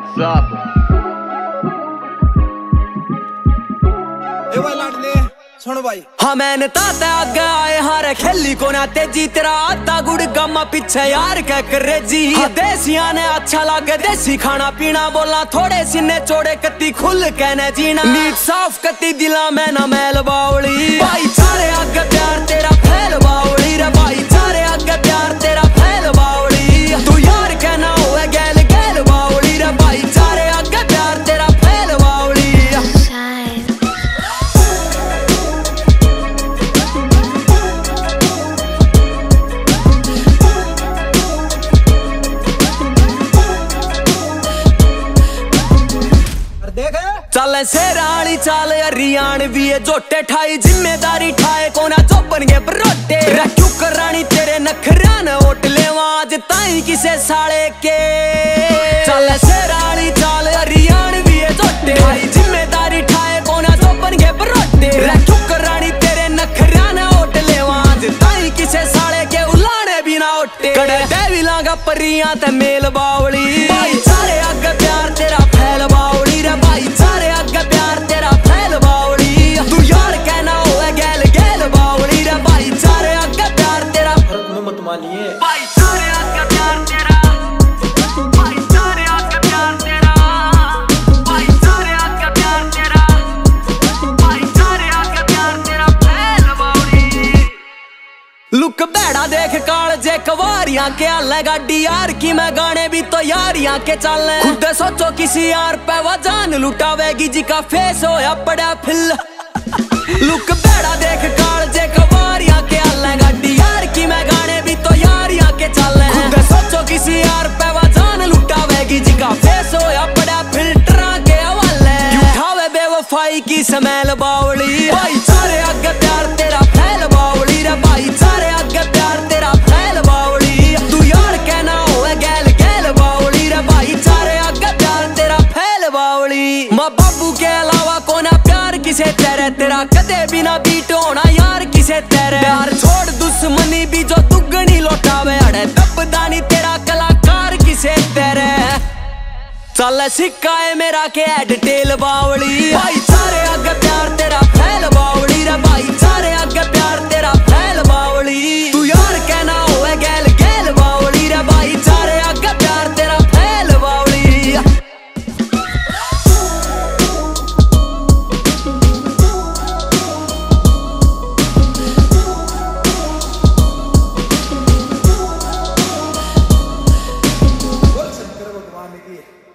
What's up? सुन भाई हाँ मैंने ताते आगे आए हारे खेली को ना तेजी तेरा आता गुड़ गम्मा पीछे यार क्या करे जी हाँ देसिया ने अच्छा लगे देसी खाना पीना बोला थोड़े सीने चोड़े कत्ती खुल कहने जीना नीट साफ कत्ती दिला मैं ना मैल बावली भाई चारे आगे प्यार तेरा फैल बावली रे भाई चारे आगे प्यार तेरा फैल बावली तू यार कहना हुआ गैल गैल बावली रे भाई चारे आगे प्यार तेरा फैल बावली चल शेरानी चाल हरियाण भी है जोटे ठाई जिम्मेदारी ठाए कोना चौपन के परोटे रखू करानी तेरे नखरान ओट लेवा आज ताई किसे साले के चल शेरानी चाल हरियाण भी है जोटे ठाई जिम्मेदारी ठाए कोना चौपन के परोटे रखू करानी तेरे नखरान ओट लेवा आज ताई किसे साले के उलाने बिना ओटे कड़े देवी लागा परियां ते मेल बावली भाई सारे आगे प्यार तेरा फैल बावली रे भाई सारे आगे प्यार तेरा फैल बावली तू यार कहना हुआ गैल गैल बावली रे भाई सारे आगे प्यार तेरा मत मानिए भाई सारे आगे प्यार तेरा भाई सारे आगे प्यार तेरा भाई सारे आगे प्यार तेरा भाई सारे आगे प्यार तेरा फैल बावली लुक बैड़ा देख काल जे कवारियां के हाल गाड़ी यार की मैं गाने भी तो यारियां के चल खुद सोचो किसी यार पे वो जान लुटावेगी जी का फेस होया पड़ा फिल लुक बैड़ा देख काल जे कवारियां के हाल गाड़ी यार की मैं गाने भी तो यारियां के चल खुद सोचो किसी यार पे वो जान लुटावेगी जी का फेस होया पड़ा फिल्टरा के हवाले उठावे बेवफाई की स्मेल बावली भाई सारे आगे प्यार तेरा फैल बावली रे भाई सारे आगे प्यार तेरा फैल बावली तू यार कहना हुआ गैल गैल बावली रे भाई सारे आगे प्यार तेरा फैल बावली माँ बाबू के अलावा कोना प्यार किसे तेरे तेरा कदे बिना बीट होना यार किसे तेरे प्यार छोड़ दुश्मनी भी जो दुगनी लौटावे अड़े दबदानी तेरा कलाकार किसे तेरे चल सिक्का है मेरा के डिटेल बावली भाई सारे आगे प्यार तेरा फैल बावली रे भाई सारे आगे प्यार तेरा फैल बावली तू यार कहना हुआ गैल गैल बावली रे भाई सारे आगे प्यार तेरा फैल बावली शंकर भगवान की